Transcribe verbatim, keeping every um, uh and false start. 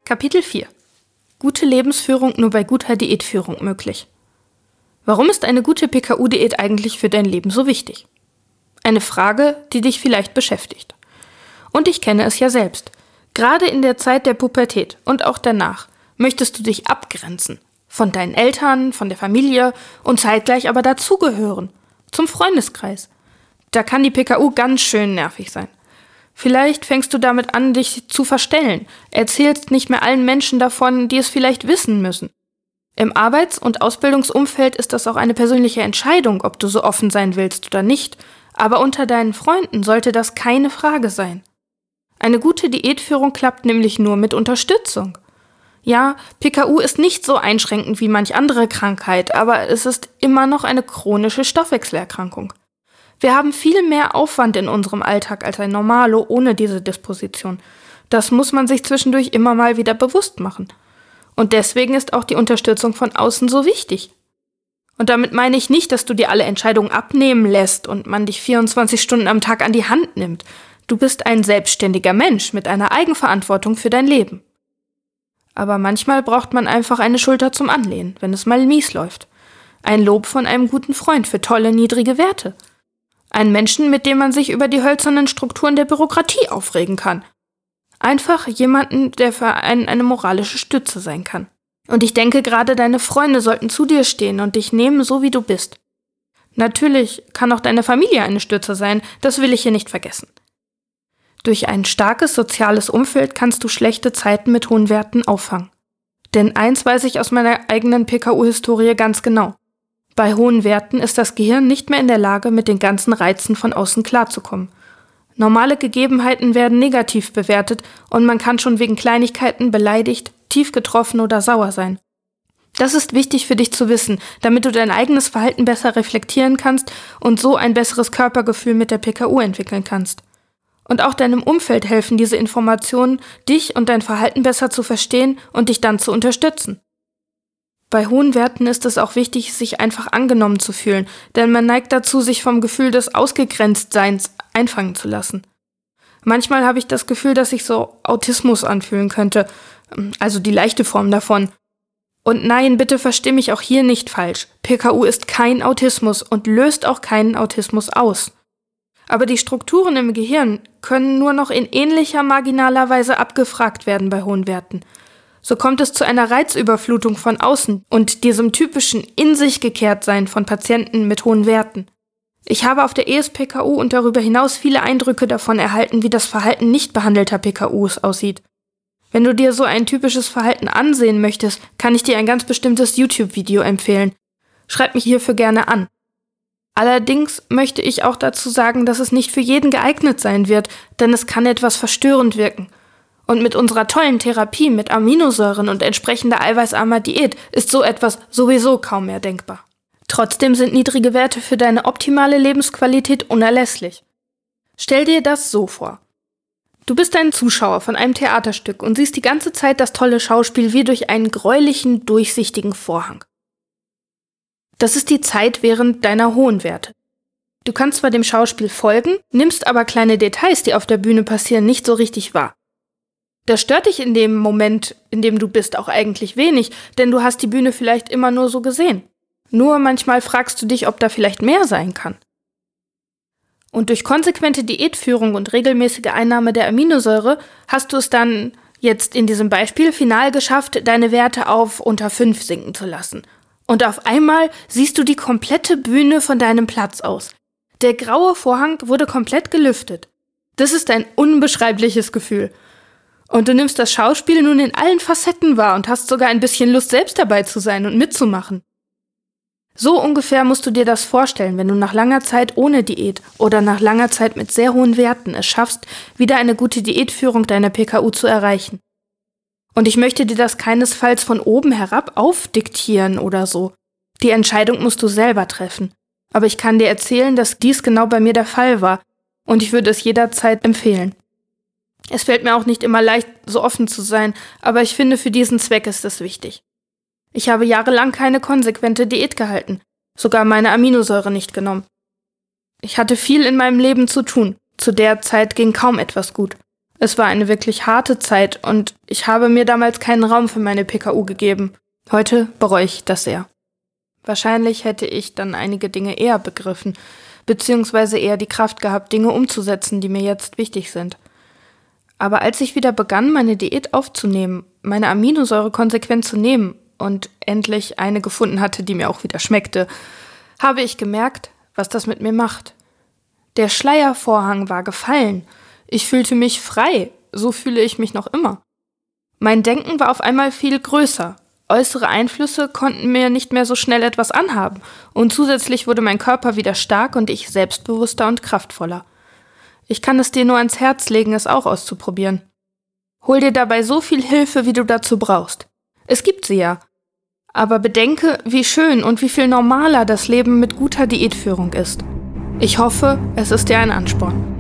Kapitel vier. Gute Lebensführung nur bei guter Diätführung möglich. Warum ist eine gute P K U-Diät eigentlich für dein Leben so wichtig? Eine Frage, die dich vielleicht beschäftigt. Und ich kenne es ja selbst. Gerade in der Zeit der Pubertät und auch danach möchtest du dich abgrenzen. Von deinen Eltern, von der Familie und zeitgleich aber dazugehören. Zum Freundeskreis. Da kann die P K U ganz schön nervig sein. Vielleicht fängst du damit an, dich zu verstellen, erzählst nicht mehr allen Menschen davon, die es vielleicht wissen müssen. Im Arbeits- und Ausbildungsumfeld ist das auch eine persönliche Entscheidung, ob du so offen sein willst oder nicht, aber unter deinen Freunden sollte das keine Frage sein. Eine gute Diätführung klappt nämlich nur mit Unterstützung. Ja, P K U ist nicht so einschränkend wie manch andere Krankheit, aber es ist immer noch eine chronische Stoffwechselerkrankung. Wir haben viel mehr Aufwand in unserem Alltag als ein Normalo ohne diese Disposition. Das muss man sich zwischendurch immer mal wieder bewusst machen. Und deswegen ist auch die Unterstützung von außen so wichtig. Und damit meine ich nicht, dass du dir alle Entscheidungen abnehmen lässt und man dich vierundzwanzig Stunden am Tag an die Hand nimmt. Du bist ein selbstständiger Mensch mit einer Eigenverantwortung für dein Leben. Aber manchmal braucht man einfach eine Schulter zum Anlehnen, wenn es mal mies läuft. Ein Lob von einem guten Freund für tolle, niedrige Werte. Einen Menschen, mit dem man sich über die hölzernen Strukturen der Bürokratie aufregen kann. Einfach jemanden, der für einen eine moralische Stütze sein kann. Und ich denke, gerade deine Freunde sollten zu dir stehen und dich nehmen, so wie du bist. Natürlich kann auch deine Familie eine Stütze sein, das will ich hier nicht vergessen. Durch ein starkes soziales Umfeld kannst du schlechte Zeiten mit hohen Werten auffangen. Denn eins weiß ich aus meiner eigenen P K U-Historie ganz genau. Bei hohen Werten ist das Gehirn nicht mehr in der Lage, mit den ganzen Reizen von außen klarzukommen. Normale Gegebenheiten werden negativ bewertet und man kann schon wegen Kleinigkeiten beleidigt, tief getroffen oder sauer sein. Das ist wichtig für dich zu wissen, damit du dein eigenes Verhalten besser reflektieren kannst und so ein besseres Körpergefühl mit der P K U entwickeln kannst. Und auch deinem Umfeld helfen diese Informationen, dich und dein Verhalten besser zu verstehen und dich dann zu unterstützen. Bei hohen Werten ist es auch wichtig, sich einfach angenommen zu fühlen, denn man neigt dazu, sich vom Gefühl des Ausgegrenztseins einfangen zu lassen. Manchmal habe ich das Gefühl, dass sich so Autismus anfühlen könnte, also die leichte Form davon. Und nein, bitte versteh mich auch hier nicht falsch. P K U ist kein Autismus und löst auch keinen Autismus aus. Aber die Strukturen im Gehirn können nur noch in ähnlicher marginaler Weise abgefragt werden bei hohen Werten. So kommt es zu einer Reizüberflutung von außen und diesem typischen In-sich-gekehrt-Sein von Patienten mit hohen Werten. Ich habe auf der E S P K U und darüber hinaus viele Eindrücke davon erhalten, wie das Verhalten nicht behandelter P K Us aussieht. Wenn du dir so ein typisches Verhalten ansehen möchtest, kann ich dir ein ganz bestimmtes YouTube-Video empfehlen. Schreib mich hierfür gerne an. Allerdings möchte ich auch dazu sagen, dass es nicht für jeden geeignet sein wird, denn es kann etwas verstörend wirken. Und mit unserer tollen Therapie mit Aminosäuren und entsprechender eiweißarmer Diät ist so etwas sowieso kaum mehr denkbar. Trotzdem sind niedrige Werte für deine optimale Lebensqualität unerlässlich. Stell dir das so vor. Du bist ein Zuschauer von einem Theaterstück und siehst die ganze Zeit das tolle Schauspiel wie durch einen gräulichen, durchsichtigen Vorhang. Das ist die Zeit während deiner hohen Werte. Du kannst zwar dem Schauspiel folgen, nimmst aber kleine Details, die auf der Bühne passieren, nicht so richtig wahr. Das stört dich in dem Moment, in dem du bist, auch eigentlich wenig, denn du hast die Bühne vielleicht immer nur so gesehen. Nur manchmal fragst du dich, ob da vielleicht mehr sein kann. Und durch konsequente Diätführung und regelmäßige Einnahme der Aminosäure hast du es dann, jetzt in diesem Beispiel, final geschafft, deine Werte auf unter fünf sinken zu lassen. Und auf einmal siehst du die komplette Bühne von deinem Platz aus. Der graue Vorhang wurde komplett gelüftet. Das ist ein unbeschreibliches Gefühl. Und du nimmst das Schauspiel nun in allen Facetten wahr und hast sogar ein bisschen Lust, selbst dabei zu sein und mitzumachen. So ungefähr musst du dir das vorstellen, wenn du nach langer Zeit ohne Diät oder nach langer Zeit mit sehr hohen Werten es schaffst, wieder eine gute Diätführung deiner P K U zu erreichen. Und ich möchte dir das keinesfalls von oben herab aufdiktieren oder so. Die Entscheidung musst du selber treffen. Aber ich kann dir erzählen, dass dies genau bei mir der Fall war und ich würde es jederzeit empfehlen. Es fällt mir auch nicht immer leicht, so offen zu sein, aber ich finde, für diesen Zweck ist es wichtig. Ich habe jahrelang keine konsequente Diät gehalten, sogar meine Aminosäure nicht genommen. Ich hatte viel in meinem Leben zu tun. Zu der Zeit ging kaum etwas gut. Es war eine wirklich harte Zeit und ich habe mir damals keinen Raum für meine P K U gegeben. Heute bereue ich das sehr. Wahrscheinlich hätte ich dann einige Dinge eher begriffen, beziehungsweise eher die Kraft gehabt, Dinge umzusetzen, die mir jetzt wichtig sind. Aber als ich wieder begann, meine Diät aufzunehmen, meine Aminosäure konsequent zu nehmen und endlich eine gefunden hatte, die mir auch wieder schmeckte, habe ich gemerkt, was das mit mir macht. Der Schleiervorhang war gefallen. Ich fühlte mich frei, so fühle ich mich noch immer. Mein Denken war auf einmal viel größer. Äußere Einflüsse konnten mir nicht mehr so schnell etwas anhaben und zusätzlich wurde mein Körper wieder stark und ich selbstbewusster und kraftvoller. Ich kann es dir nur ans Herz legen, es auch auszuprobieren. Hol dir dabei so viel Hilfe, wie du dazu brauchst. Es gibt sie ja. Aber bedenke, wie schön und wie viel normaler das Leben mit guter Diätführung ist. Ich hoffe, es ist dir ein Ansporn.